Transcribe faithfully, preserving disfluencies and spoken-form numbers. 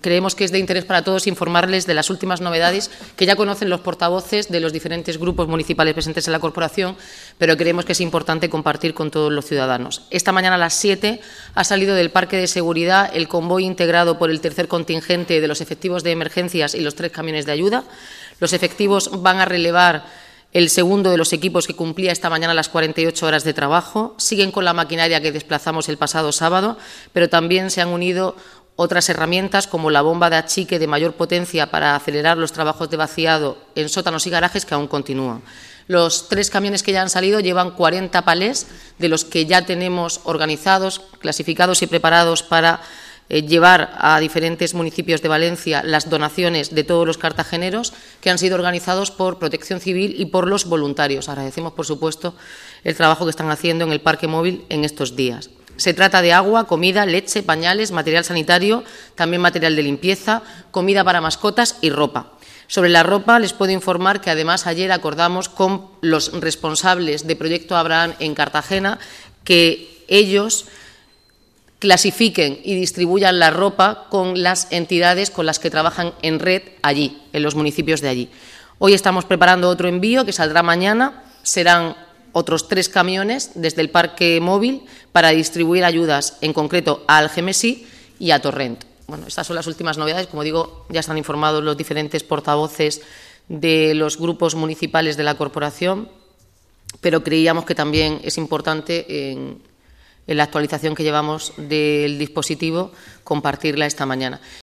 creemos que es de interés para todos informarles de las últimas novedades que ya conocen los portavoces de los diferentes grupos municipales presentes en la corporación, pero creemos que es importante compartir con todos los ciudadanos. Esta mañana a las siete ha salido del Parque de Seguridad el convoy integrado por el tercer contingente de los efectivos de emergencias y los tres camiones de ayuda. Los efectivos van a relevar el segundo de los equipos que cumplía esta mañana las cuarenta y ocho horas de trabajo. Siguen con la maquinaria que desplazamos el pasado sábado, pero también se han unido otras herramientas como la bomba de achique de mayor potencia para acelerar los trabajos de vaciado en sótanos y garajes que aún continúan. Los tres camiones que ya han salido llevan cuarenta palés, de los que ya tenemos organizados, clasificados y preparados para eh, llevar a diferentes municipios de Valencia las donaciones de todos los cartageneros, que han sido organizados por Protección Civil y por los voluntarios. Agradecemos, por supuesto, el trabajo que están haciendo en el parque móvil en estos días. Se trata de agua, comida, leche, pañales, material sanitario, también material de limpieza, comida para mascotas y ropa. Sobre la ropa, les puedo informar que además ayer acordamos con los responsables de Proyecto Abraham en Cartagena que ellos clasifiquen y distribuyan la ropa con las entidades con las que trabajan en red allí, en los municipios de allí. Hoy estamos preparando otro envío que saldrá mañana, serán otros tres camiones desde el parque móvil para distribuir ayudas, en concreto a Algemesí y a Torrent. Bueno, estas son las últimas novedades. Como digo, ya están informados los diferentes portavoces de los grupos municipales de la corporación, pero creíamos que también es importante en, en la actualización que llevamos del dispositivo compartirla esta mañana.